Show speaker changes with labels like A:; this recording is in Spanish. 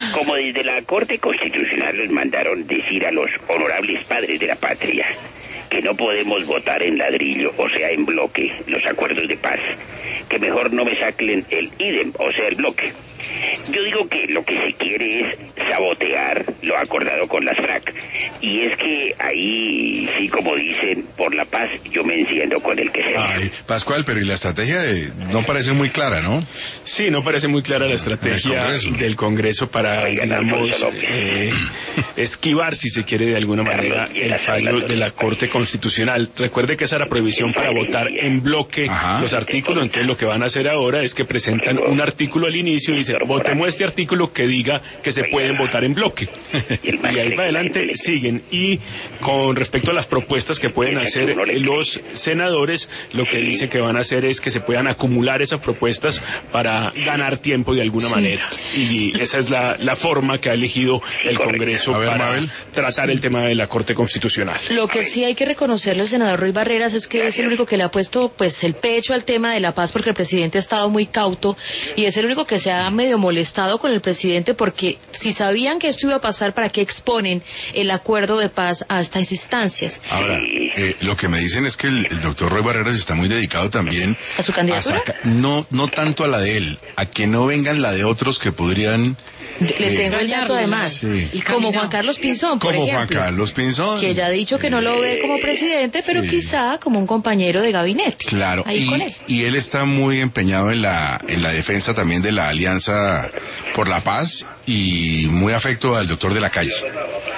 A: Como desde la Corte Constitucional nos mandaron decir a los honorables padres de la patria que no podemos votar en ladrillo, o sea, en bloque, los acuerdos de paz, que mejor no me saquen el idem, o sea, el bloque. Yo digo que lo que se quiere es sabotear lo acordado con las FRAC, y es que ahí, sí, como dicen, por la paz yo me enciendo con el que sea.
B: Ay, Pascual, pero y la estrategia no parece muy clara, ¿no?
C: Sí, no parece muy clara la estrategia del Congreso para, digamos, esquivar, si se quiere, de alguna manera, el fallo de la Corte Constitucional. Recuerde que esa era prohibición para votar en bloque los artículos, entonces lo que van a hacer ahora es que presentan un artículo al inicio y dicen, votemos este artículo que diga que se pueden votar en bloque. Y ahí para adelante siguen. Y con respecto a las propuestas que pueden hacer los senadores, lo que dicen que van a hacer es que se puedan acumular esas propuestas para ganar tiempo de alguna manera. Y esa es la forma que ha elegido el Congreso para tratar el tema de la Corte Constitucional.
D: Lo que sí hay que reconocerle al senador Roy Barreras es que es el único que le ha puesto pues el pecho al tema de la paz, porque el presidente ha estado muy cauto y es el único que se ha medio molestado con el presidente, porque si sabían que esto iba a pasar, ¿para qué exponen el acuerdo de paz a estas instancias?
B: Ahora, lo que me dicen es que el doctor Roy Barreras está muy dedicado también
D: a su candidatura.
B: No tanto a la de él, a que no vengan la de otros que podrían...
D: Le tengo el dato además, sí. Como Juan Carlos Pinzón, por ejemplo,
B: Juan Carlos Pinzón,
D: que ya ha dicho que no lo ve como presidente, pero quizá como un compañero de gabinete.
B: Claro, y él está muy empeñado en la defensa también de la Alianza por la Paz y muy afecto al doctor de la Calle.